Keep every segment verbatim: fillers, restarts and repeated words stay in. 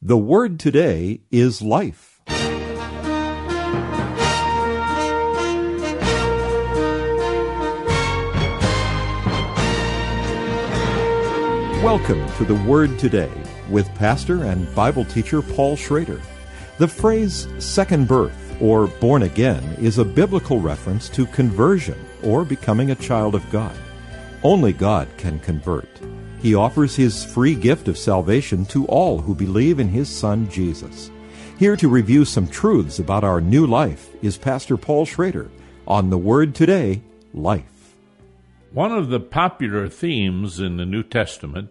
The word today is life. Welcome to The Word Today with pastor and Bible teacher Paul Schrader. The phrase second birth or born again is a biblical reference to conversion or becoming a child of God. Only God can convert. He offers His free gift of salvation to all who believe in His Son, Jesus. Here to review some truths about our new life is Pastor Paul Schrader on The Word Today, Life. One of the popular themes in the New Testament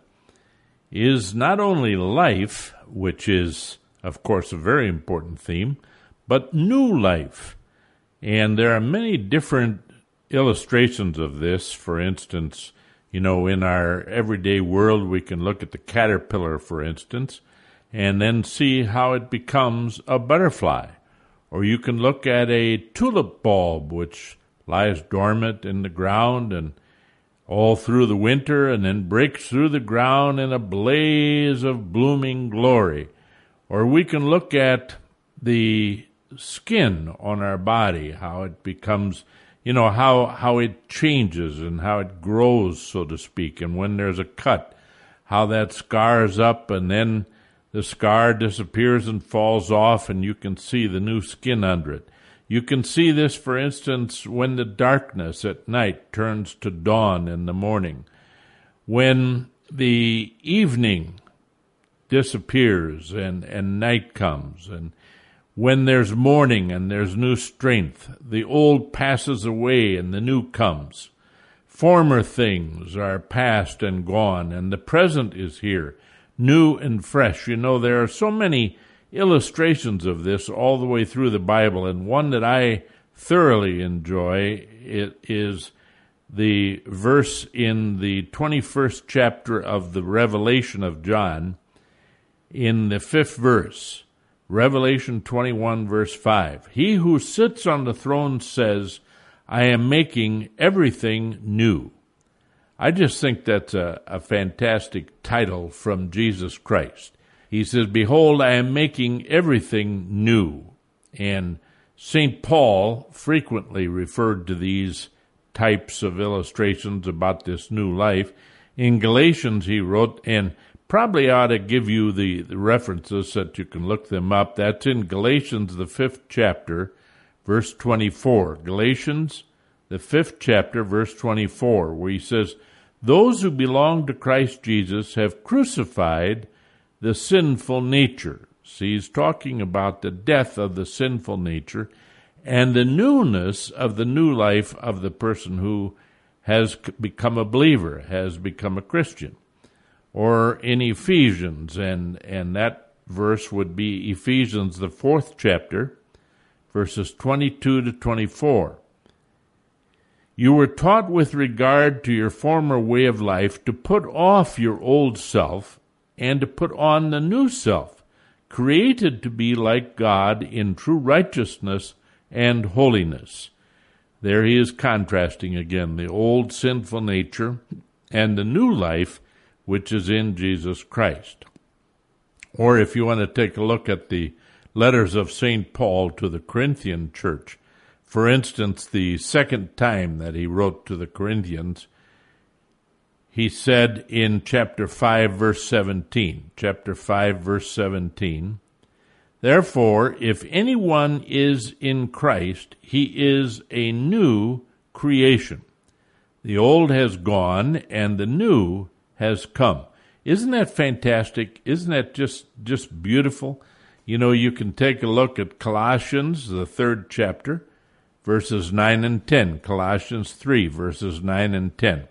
is not only life, which is, of course, a very important theme, but new life. And there are many different illustrations of this. For instance, you know, in our everyday world, we can look at the caterpillar, for instance, and then see how it becomes a butterfly. Or you can look at a tulip bulb, which lies dormant in the ground and all through the winter and then breaks through the ground in a blaze of blooming glory. Or we can look at the skin on our body, how it becomes, you know, how, how it changes and how it grows, so to speak. And when there's a cut, how that scars up and then the scar disappears and falls off and you can see the new skin under it. You can see this, for instance, when the darkness at night turns to dawn in the morning. When the evening disappears and, and night comes, and when there's morning and there's new strength, the old passes away and the new comes. Former things are past and gone, and the present is here, new and fresh. You know, there are so many illustrations of this all the way through the Bible, and one that I thoroughly enjoy it is the verse in the twenty-first chapter of the Revelation of John, in the fifth verse. Revelation twenty-one, verse five. He who sits on the throne says, I am making everything new. I just think that's a, a fantastic title from Jesus Christ. He says, behold, I am making everything new. And Saint Paul frequently referred to these types of illustrations about this new life. In Galatians, he wrote, and probably ought to give you the, the references so that you can look them up. That's in Galatians, the fifth chapter, verse twenty-four. Galatians, the fifth chapter, verse twenty-four, where he says, those who belong to Christ Jesus have crucified the sinful nature. See, he's talking about the death of the sinful nature and the newness of the new life of the person who has become a believer, has become a Christian. Or in Ephesians, and, and that verse would be Ephesians, the fourth chapter, verses twenty-two to twenty-four. You were taught with regard to your former way of life to put off your old self and to put on the new self, created to be like God in true righteousness and holiness. There he is contrasting again the old sinful nature and the new life which is in Jesus Christ. Or if you want to take a look at the letters of Saint Paul to the Corinthian church, for instance, the second time that he wrote to the Corinthians, he said in chapter five, verse seventeen, chapter five, verse seventeen, therefore, if anyone is in Christ, he is a new creation. The old has gone and the new has come. Isn't that fantastic? Isn't that just, just beautiful? You know, you can take a look at Colossians, the third chapter, verses nine and ten. Colossians three, verses nine and ten.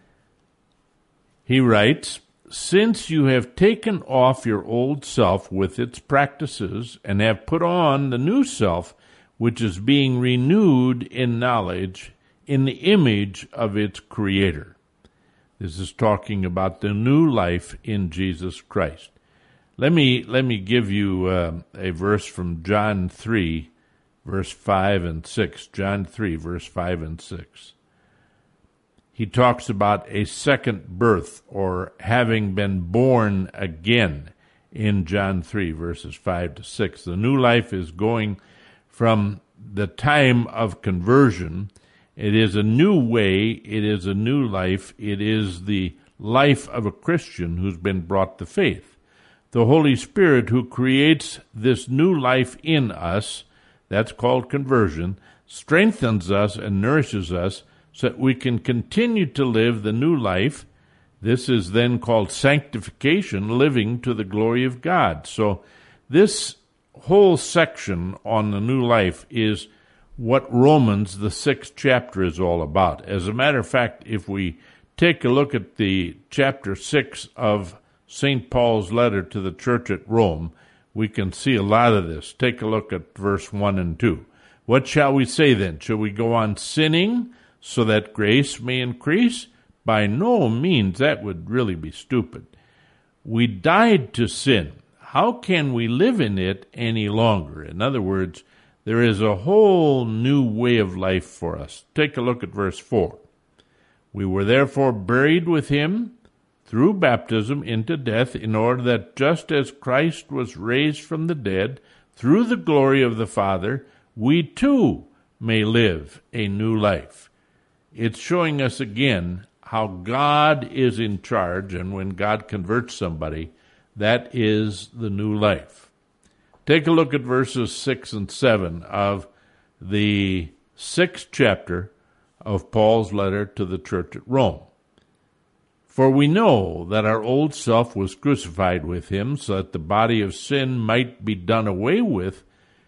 He writes, since you have taken off your old self with its practices and have put on the new self, which is being renewed in knowledge in the image of its creator. This is talking about the new life in Jesus Christ. Let me let me give you uh, a verse from John three, verse five and six. John three, verse five and six. He talks about a second birth, or having been born again, in John three, verses five to six. The new life is going from the time of conversion. It is a new way. It is a new life. It is the life of a Christian who's been brought to faith. The Holy Spirit who creates this new life in us, that's called conversion, strengthens us and nourishes us so that we can continue to live the new life. This is then called sanctification, living to the glory of God. So this whole section on the new life is what Romans, the sixth chapter, is all about. As a matter of fact, if we take a look at the chapter six of Saint Paul's letter to the church at Rome, we can see a lot of this. Take a look at verse one and two. What shall we say then? Shall we go on sinning so that grace may increase? By no means. That would really be stupid. We died to sin. How can we live in it any longer? In other words, there is a whole new way of life for us. Take a look at verse four. We were therefore buried with him through baptism into death, in order that just as Christ was raised from the dead through the glory of the Father, we too may live a new life. It's showing us again how God is in charge, and when God converts somebody, that is the new life. Take a look at verses six and seven of the sixth chapter of Paul's letter to the church at Rome. For we know that our old self was crucified with him, so that the body of sin might be done away with,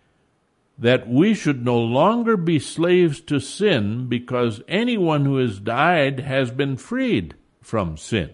that we should no longer be slaves to sin, because anyone who has died has been freed from sin.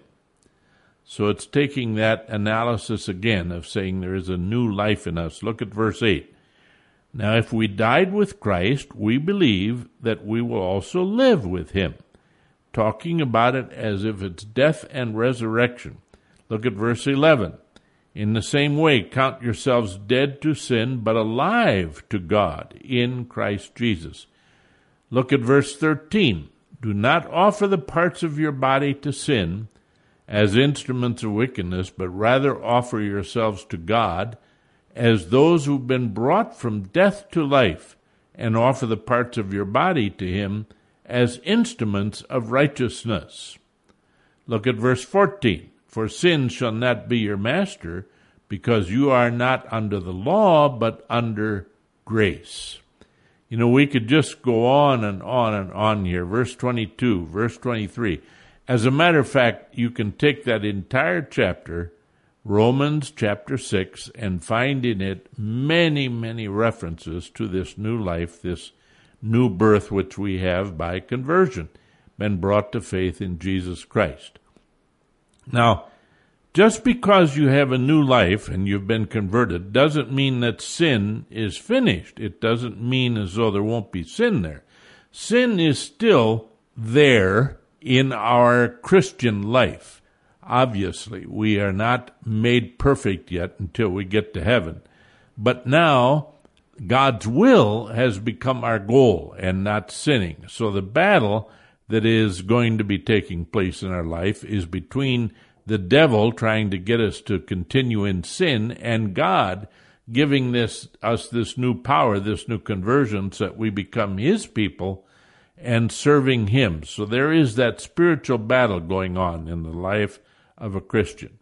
So it's taking that analysis again of saying there is a new life in us. Look at verse eight. Now if we died with Christ, we believe that we will also live with him. Talking about it as if it's death and resurrection. Look at verse eleven. In the same way, count yourselves dead to sin, but alive to God in Christ Jesus. Look at verse thirteen. Do not offer the parts of your body to sin as instruments of wickedness, but rather offer yourselves to God as those who've been brought from death to life, and offer the parts of your body to him as instruments of righteousness. Look at verse fourteen. For sin shall not be your master, because you are not under the law, but under grace. You know, we could just go on and on and on here. Verse twenty-two, verse twenty-three. As a matter of fact, you can take that entire chapter, Romans chapter six, and find in it many, many references to this new life, this new birth which we have by conversion, been brought to faith in Jesus Christ. Now, just because you have a new life and you've been converted doesn't mean that sin is finished. It doesn't mean as though there won't be sin there. Sin is still there in our Christian life. Obviously, we are not made perfect yet until we get to heaven. But now, God's will has become our goal and not sinning. So the battle that is going to be taking place in our life is between the devil trying to get us to continue in sin and God giving this us this new power, this new conversion, so that we become his people and serving him. So there is that spiritual battle going on in the life of a Christian.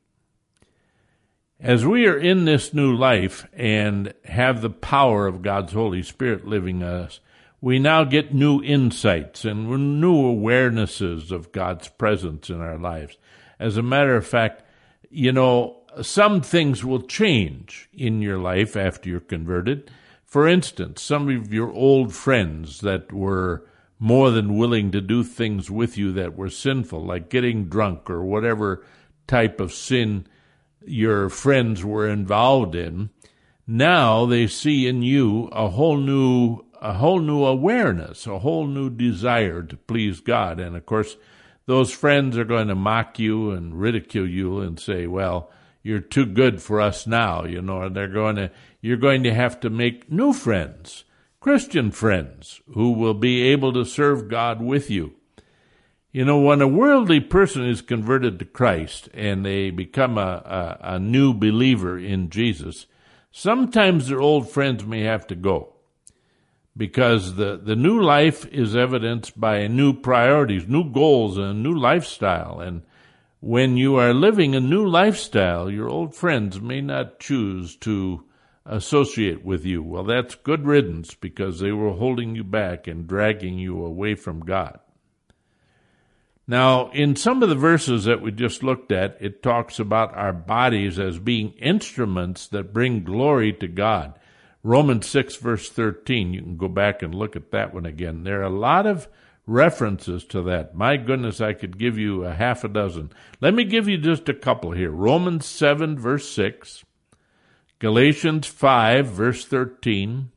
As we are in this new life and have the power of God's Holy Spirit living in us, we now get new insights and new awarenesses of God's presence in our lives. As a matter of fact, you know, some things will change in your life after you're converted. For instance, some of your old friends that were more than willing to do things with you that were sinful, like getting drunk or whatever type of sin your friends were involved in, now they see in you a whole new a whole new awareness, a whole new desire to please God. And of course, those friends are going to mock you and ridicule you and say, well, you're too good for us now, you know, and they're going to you're going to have to make new friends, Christian friends, who will be able to serve God with you. You know, when a worldly person is converted to Christ and they become a, a, a new believer in Jesus, sometimes their old friends may have to go, because the, the new life is evidenced by new priorities, new goals, and a new lifestyle. And when you are living a new lifestyle, your old friends may not choose to associate with you. Well, that's good riddance, because they were holding you back and dragging you away from God. Now, in some of the verses that we just looked at, it talks about our bodies as being instruments that bring glory to God. Romans six, verse thirteen, you can go back and look at that one again. There are a lot of references to that. My goodness, I could give you a half a dozen. Let me give you just a couple here. Romans seven, verse six, Galatians five, verse thirteen,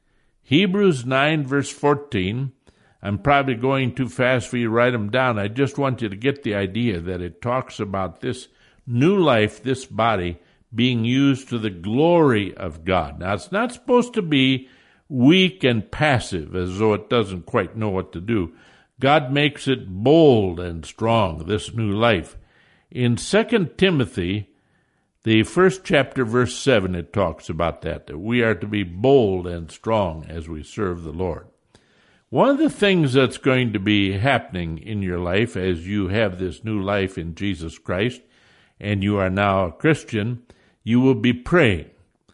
Hebrews nine, verse fourteen. I'm probably going too fast for you to write them down. I just want you to get the idea that it talks about this new life, this body, being used to the glory of God. Now, it's not supposed to be weak and passive, as though it doesn't quite know what to do. God makes it bold and strong, this new life. In Second Timothy, the first chapter, verse seven, it talks about that, that we are to be bold and strong as we serve the Lord. One of the things that's going to be happening in your life as you have this new life in Jesus Christ, and you are now a Christian, you will be praying.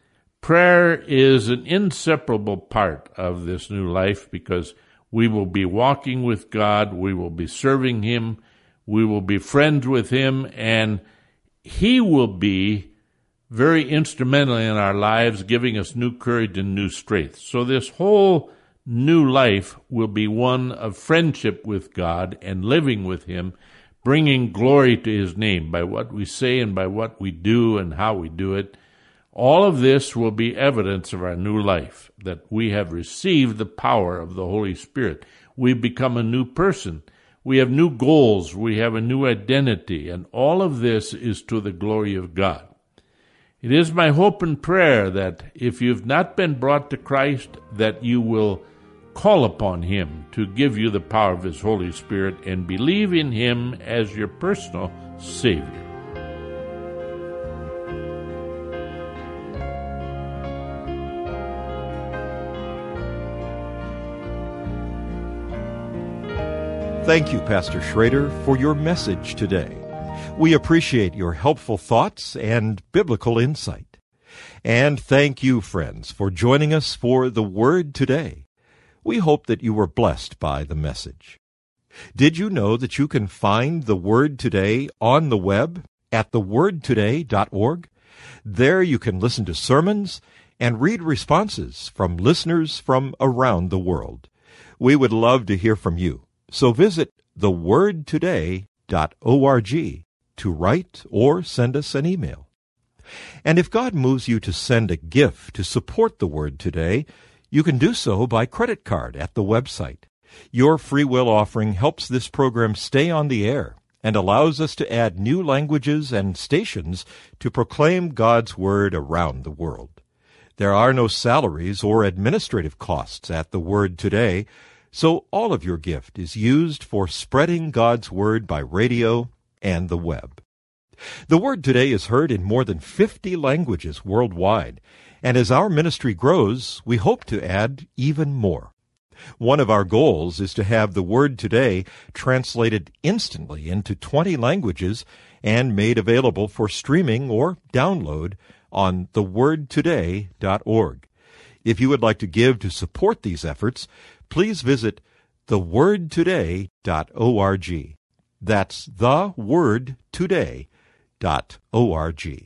Prayer is an inseparable part of this new life, because we will be walking with God, we will be serving Him, we will be friends with Him, and He will be very instrumental in our lives, giving us new courage and new strength. So this whole new life will be one of friendship with God and living with Him, bringing glory to His name by what we say and by what we do and how we do it. All of this will be evidence of our new life, that we have received the power of the Holy Spirit. We've become a new person. We have new goals. We have a new identity. And all of this is to the glory of God. It is my hope and prayer that if you've not been brought to Christ, that you will call upon Him to give you the power of His Holy Spirit and believe in Him as your personal Savior. Thank you, Pastor Schrader, for your message today. We appreciate your helpful thoughts and biblical insight. And thank you, friends, for joining us for The Word Today. We hope that you were blessed by the message. Did you know that you can find The Word Today on the web at the word today dot org? There you can listen to sermons and read responses from listeners from around the world. We would love to hear from you. So visit the word today dot org to write or send us an email. And if God moves you to send a gift to support The Word Today, you can do so by credit card at the website. Your free will offering helps this program stay on the air and allows us to add new languages and stations to proclaim God's Word around the world. There are no salaries or administrative costs at The Word Today, so all of your gift is used for spreading God's Word by radio and the web. The Word Today is heard in more than fifty languages worldwide, and as our ministry grows, we hope to add even more. One of our goals is to have The Word Today translated instantly into twenty languages and made available for streaming or download on the word today dot org. If you would like to give to support these efforts, please visit the word today dot org. That's the word today dot org.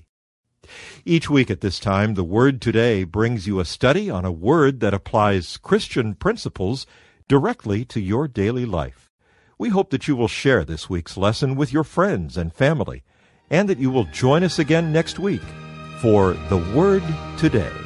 Each week at this time, The Word Today brings you a study on a word that applies Christian principles directly to your daily life. We hope that you will share this week's lesson with your friends and family, and that you will join us again next week for The Word Today.